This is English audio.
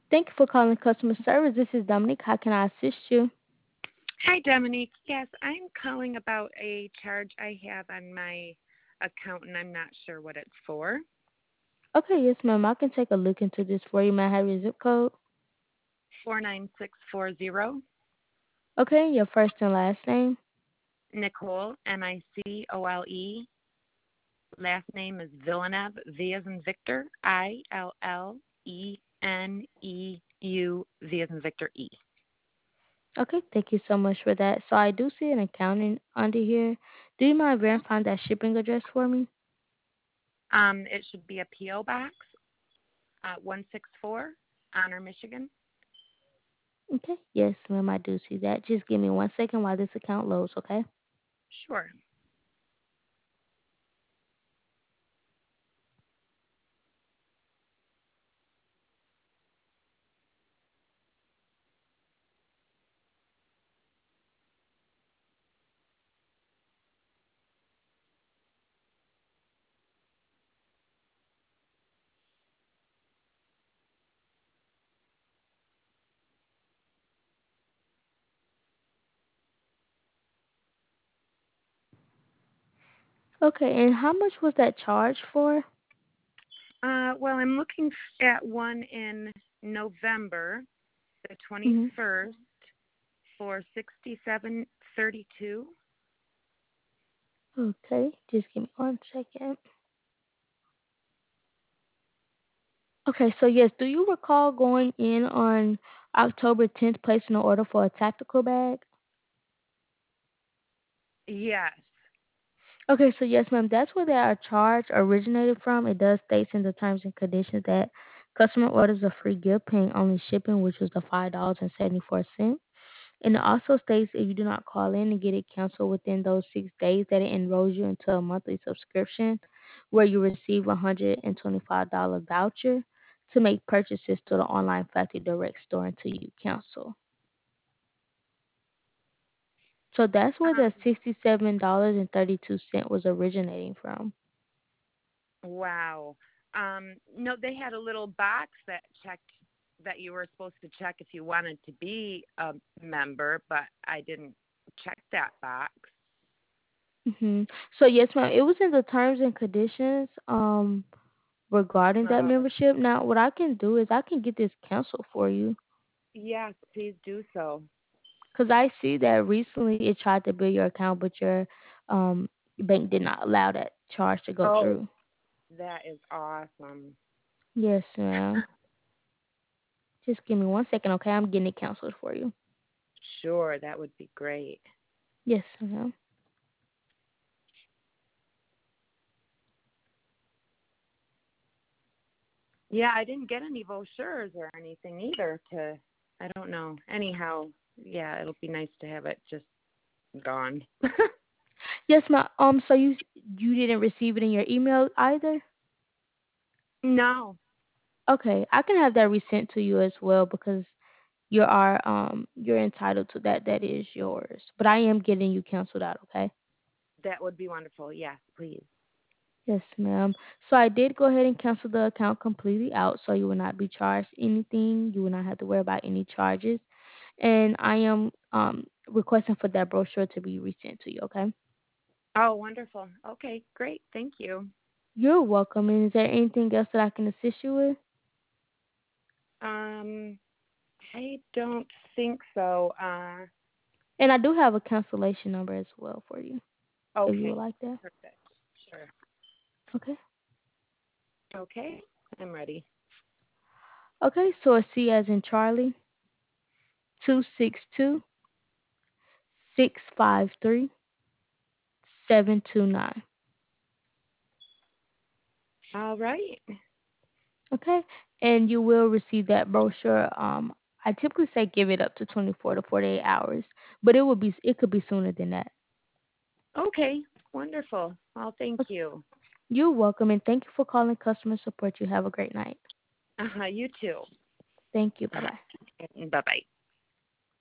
Thank you for calling customer service. This is Dominique. How can I assist you? Hi, Dominique. Yes, I'm calling about a charge I have on my account, and I'm not sure what it's for. Okay, yes, ma'am. I can take a look into this for you. May I have your zip code? 49640. Okay, your first and last name. Nicole, Nicole. Last name is Villeneuve, V as in Victor, Illeneu, V as in Victor, E. Okay, thank you so much for that. So I do see an accountant under here. Do you mind verifying that shipping address for me? It should be a P.O. Box, 164, Honor, Michigan. Okay, yes, ma'am. I do see that. Just give me 1 second while this account loads. Okay. Sure. Okay, and how much was that charge for? Well, I'm looking at one in November, the Hmm. 21st, for 67.32. Okay, just give me 1 second. Okay, so yes, do you recall going in on October 10th placing an order for a tactical bag? Yes. Okay, so yes, ma'am, that's where that charge originated from. It does state in the terms and conditions that customer orders a free gift paying only shipping, which was the $5.74. And it also states if you do not call in and get it canceled within those 6 days, that it enrolls you into a monthly subscription where you receive a $125 voucher to make purchases to the online factory direct store until you cancel. So that's where the Um, $67.32 was originating from. wow. No, they had a little box that checked that you were supposed to check if you wanted to be a member, but I didn't check that box. So yes, ma'am, it was in the terms and conditions regarding that Uh, membership. Now, what I can do is I can get this canceled for you. yes, please do so. Because I see that recently it tried to bill your account, but your bank did not allow that charge to go Oh, through. that is awesome. Yes, ma'am. Just give me 1 second, okay? I'm getting it canceled for you. Sure, that would be great. Yes, ma'am. Yeah, I didn't get any brochures or anything either I don't know. Anyhow, yeah, it'll be nice to have it just gone. Yes, ma'am. So you didn't receive it in your email either? No, Okay, I can have that resent to you as well because you're entitled to that. That is yours. But I am getting you canceled out, okay? that would be wonderful. Yes, please. Yes, ma'am. So I did go ahead and cancel the account completely out, so you will not be charged anything. You will not have to worry about any charges. And I am requesting for that brochure to be resent to you, okay? Oh, wonderful. Okay, great. Thank you. You're welcome. And is there anything else that I can assist you with? Um, I don't think so. And I do have a cancellation number as well for you, if you would Okay, like that. perfect. Sure. Okay. Okay, I'm ready. Okay, so it's C as in Charlie, 262-653-729. All right. Okay, and you will receive that brochure. I typically say give it up to 24 to 48 hours, but it could be sooner than that. Okay, wonderful. Well, thank Okay. you. You're welcome, and thank you for calling customer support. You have a great night. You too. Thank you. Bye bye. Bye bye.